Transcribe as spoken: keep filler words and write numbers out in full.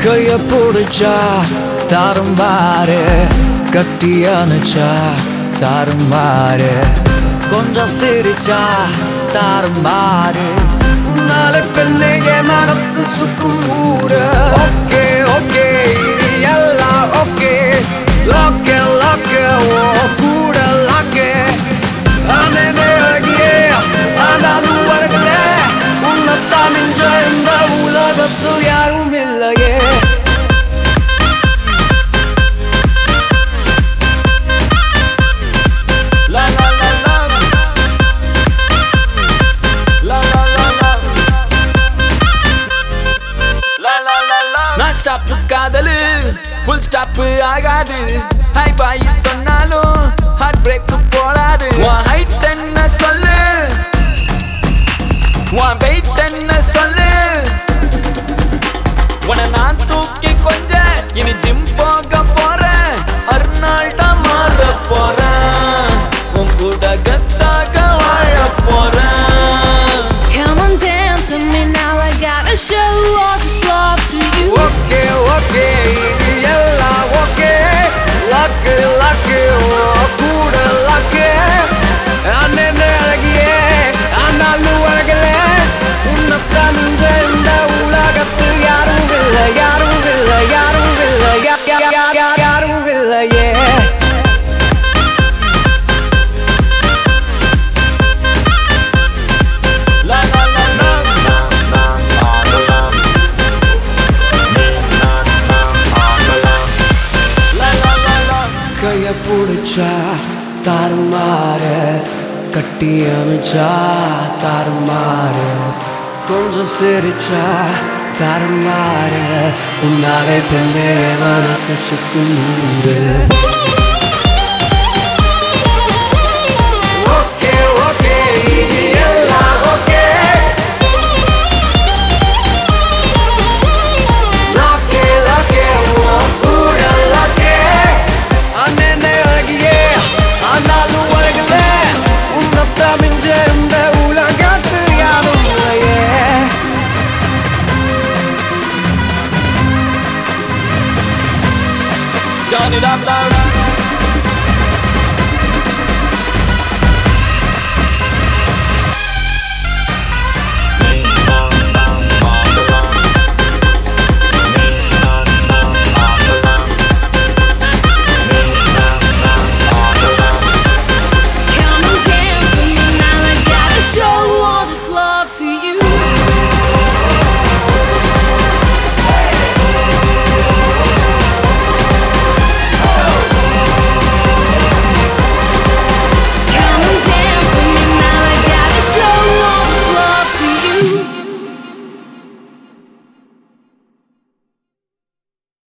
கைய பிடிச்சா தாறுமாறு, கட்டி அணைச்சா தாறுமாறு, கொஞ்சம் சிரிச்சா தாறுமாறு. நாளை பெண்ணே என் மனசு சுக்கும் ஊரு. ஓகே ஓகே இது எல்லாம் ஓகே. லாக்கே லாக்கே ஓ கூட லாக்கே. அண்ணனே அழகியே ஆனாலும் அழகல, உன்னைத்தான் மிஞ்ச இந்த உலகத்தில் யாரும் இல்லையே. நான் ஸ்டாப் காதலு ஃபுல் ஸ்டாப் ஆகாது. ஹை பாய் சொன்னாலும் ஹார்ட் பிரேக் போடாது. உன் ஹைட் என்ன சொல்லு, உன் வெயிட் என்ன சொல்லு. உன்னை நான் தூக்கி கொஞ்சம் இனி ஜிம் போக போறேன். அர்னால்டா மாற போறேன், உன் கூட கத்தாக வாழ போறேன். Come on dance with me now, I gotta show all this love to you. Okay okay இது எல்லாம் ஓகே. லாக்கு லாக்கு ஓ கூட லாக்கு. அண்ணனே அழகியே ஆனாலும் அழகல, உன்னைத்தான் மிஞ்ச இந்த உலகத்தில் யாரும் இல்லை யாரும் இல்லை யாரும் இல்லை யா- யா- யா- யா- யாரும் இல்லையே. கைய பிடிச்சா தாறுமாறு, கட்டி அணைச்சா தாறுமாறு, கொஞ்சம் சிரிச்சா தாறுமாறு. உன்னாலே பெண்ணே மனசு சுக்கும் ஊரு.